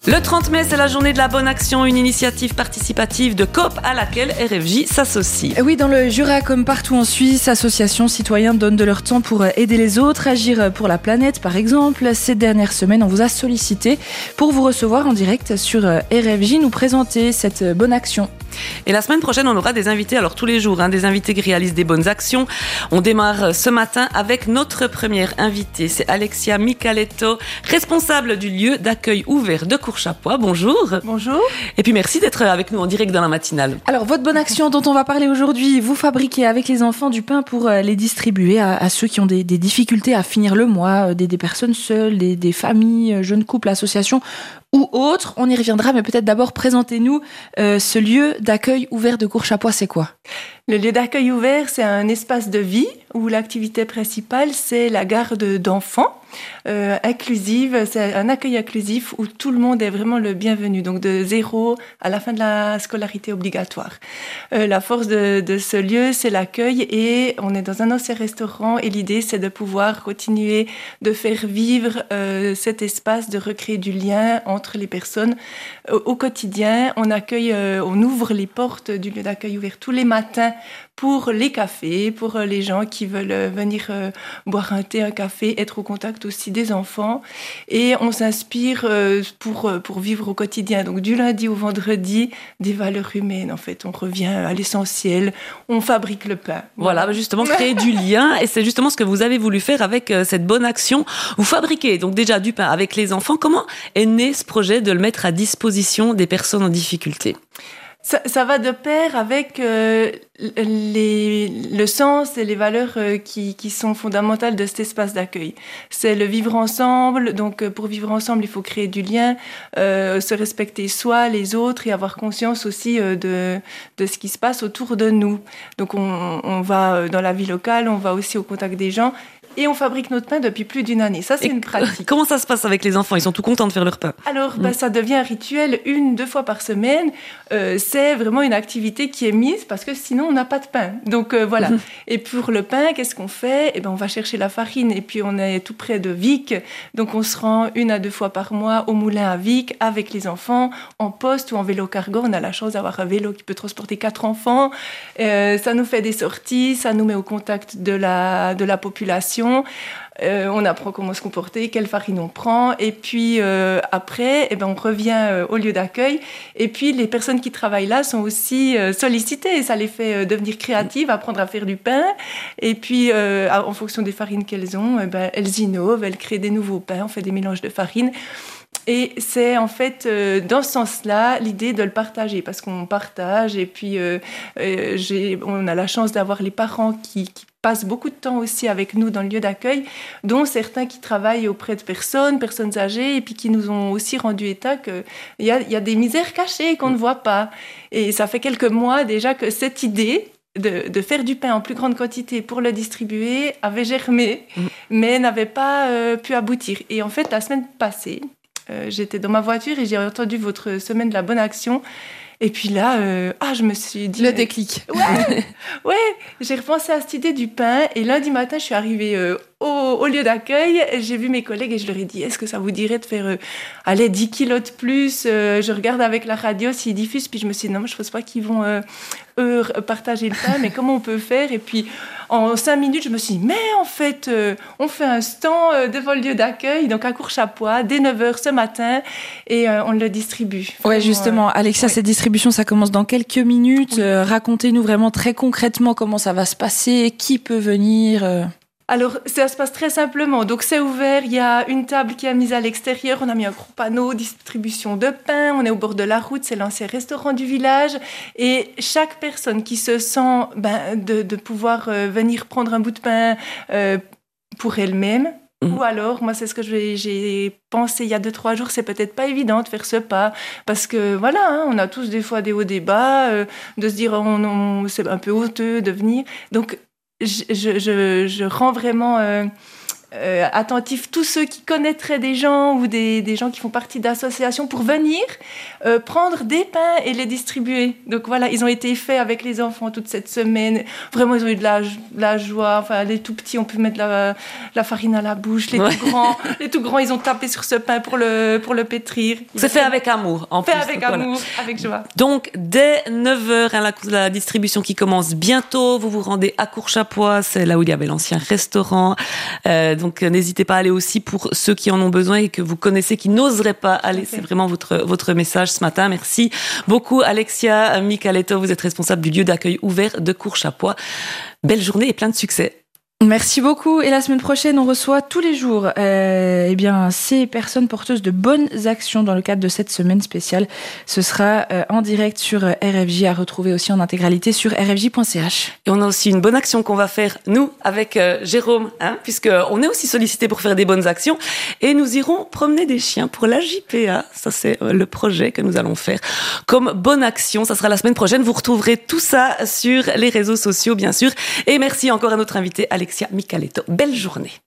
Le 30 mai, c'est la journée de la bonne action, une initiative participative de Coop à laquelle RFJ s'associe. Oui, dans le Jura, comme partout en Suisse, associations, citoyens donnent de leur temps pour aider les autres, agir pour la planète par exemple. Ces dernières semaines, on vous a sollicité pour vous recevoir en direct sur RFJ, nous présenter cette bonne action. Et la semaine prochaine, on aura des invités, alors tous les jours, des invités qui réalisent des bonnes actions. On démarre ce matin avec notre première invitée, c'est Alexia Micaletto, responsable du lieu d'accueil ouvert de Courchapois. Bonjour. Bonjour. Et puis merci d'être avec nous en direct dans la matinale. Alors, votre bonne action dont on va parler aujourd'hui, vous fabriquez avec les enfants du pain pour les distribuer à ceux qui ont des difficultés à finir le mois, des personnes seules, des familles, jeunes couples, associations ou autres. On y reviendra, mais peut-être d'abord présentez-nous ce lieu d'accueil ouvert de Courchapois, c'est quoi ? Le lieu d'accueil ouvert, c'est un espace de vie où l'activité principale, c'est la garde d'enfants inclusive. C'est un accueil inclusif où tout le monde est vraiment le bienvenu, donc de 0 à la fin de la scolarité obligatoire. La force de ce lieu, c'est l'accueil et on est dans un ancien restaurant et l'idée, c'est de pouvoir continuer de faire vivre cet espace, de recréer du lien entre les personnes. Au quotidien, on ouvre les portes du lieu d'accueil ouvert tous les matins pour les cafés, pour les gens qui veulent venir boire un thé, un café, être au contact aussi des enfants. Et on s'inspire pour vivre au quotidien. Donc du lundi au vendredi, des valeurs humaines en fait. On revient à l'essentiel, on fabrique le pain. Voilà, justement, créer du lien. Et c'est justement ce que vous avez voulu faire avec cette bonne action. Vous fabriquez donc déjà du pain avec les enfants. Comment est né ce projet de le mettre à disposition des personnes en difficulté ? Ça va de pair avec le sens et les valeurs qui sont fondamentales de cet espace d'accueil. C'est le vivre ensemble. Donc, pour vivre ensemble, il faut créer du lien, se respecter soi, les autres et avoir conscience aussi de ce qui se passe autour de nous. Donc, on va dans la vie locale, on va aussi au contact des gens. Et on fabrique notre pain depuis plus d'1 année. Ça, c'est une pratique. Comment ça se passe avec les enfants ? Ils sont tout contents de faire leur pain. Alors, ça devient un rituel 1-2 fois par semaine. C'est vraiment une activité qui est mise parce que sinon, on n'a pas de pain. Donc, voilà. Et pour le pain, qu'est-ce qu'on fait ? On va chercher la farine et puis on est tout près de Vic. Donc, on se rend 1 à 2 fois par mois au moulin à Vic avec les enfants en poste ou en vélo cargo. On a la chance d'avoir un vélo qui peut transporter 4 enfants. Ça nous fait des sorties, ça nous met au contact de la population. On apprend comment se comporter, quelle farine on prend, et puis après, on revient au lieu d'accueil. Et puis les personnes qui travaillent là sont aussi sollicitées. Ça les fait devenir créatives, apprendre à faire du pain. Et puis, en fonction des farines qu'elles ont, elles innovent, elles créent des nouveaux pains. On fait des mélanges de farine. Et c'est en fait dans ce sens-là l'idée de le partager parce qu'on partage et puis on a la chance d'avoir les parents qui passent beaucoup de temps aussi avec nous dans le lieu d'accueil, dont certains qui travaillent auprès de personnes âgées et puis qui nous ont aussi rendu état qu'il y a des misères cachées qu'on ne voit pas. Et ça fait quelques mois déjà que cette idée de faire du pain en plus grande quantité pour le distribuer avait germé, mais n'avait pas pu aboutir. Et en fait, la semaine passée, j'étais dans ma voiture et j'ai entendu votre semaine de la bonne action. Et puis là, je me suis dit... Le déclic. Ouais, j'ai repensé à cette idée du pain. Et lundi matin, je suis arrivée au lieu d'accueil. J'ai vu mes collègues et je leur ai dit, est-ce que ça vous dirait de faire 10 kilos de plus ? Je regarde avec la radio s'ils diffusent. Puis je me suis dit, non, je ne pense pas qu'ils vont eux partager le pain. Mais comment on peut faire ? Et puis en 5 minutes, je me suis dit, mais en fait, on fait un stand devant le lieu d'accueil, donc à Courchapois, dès 9h ce matin. Et on le distribue. Ouais, justement, Alexia, cette distribution, ça commence dans quelques minutes. Oui. Racontez-nous vraiment très concrètement comment ça va se passer, qui peut venir Alors, ça se passe très simplement. Donc, c'est ouvert. Il y a une table qui est mise à l'extérieur. On a mis un gros panneau, distribution de pain. On est au bord de la route. C'est l'ancien restaurant du village. Et chaque personne qui se sent de pouvoir venir prendre un bout de pain pour elle-même, ou alors, moi, c'est ce que j'ai pensé il y a 2-3 jours, c'est peut-être pas évident de faire ce pas, parce que voilà, on a tous des fois des hauts, des bas, de se dire c'est un peu honteux de venir. Donc, je rends vraiment attentifs tous ceux qui connaîtraient des gens ou des gens qui font partie d'associations pour venir prendre des pains et les distribuer. Donc voilà, ils ont été faits avec les enfants toute cette semaine. Vraiment, ils ont eu de la joie. Enfin, les tout petits ont pu mettre la farine à la bouche. Les tout grands, ils ont tapé sur ce pain pour le pétrir. C'est fait avec amour, en plus. Fait avec amour, avec joie. Donc, dès 9h, la distribution qui commence bientôt. Vous vous rendez à Courchapoix, c'est là où il y avait l'ancien restaurant. Donc, n'hésitez pas à aller aussi pour ceux qui en ont besoin et que vous connaissez, qui n'oseraient pas aller. C'est vraiment votre message ce matin. Merci beaucoup, Alexia Micaletto. Vous êtes responsable du lieu d'accueil ouvert de Courchapoix. Belle journée et plein de succès. Merci beaucoup. Et la semaine prochaine, on reçoit tous les jours ces personnes porteuses de bonnes actions dans le cadre de cette semaine spéciale. Ce sera en direct sur RFJ, à retrouver aussi en intégralité sur rfj.ch. Et on a aussi une bonne action qu'on va faire, nous, avec Jérôme, puisqu'on est aussi sollicité pour faire des bonnes actions. Et nous irons promener des chiens pour la JPA. Ça, c'est le projet que nous allons faire comme bonne action. Ça sera la semaine prochaine. Vous retrouverez tout ça sur les réseaux sociaux, bien sûr. Et merci encore à notre invité, Alexia Micaletto. Belle journée.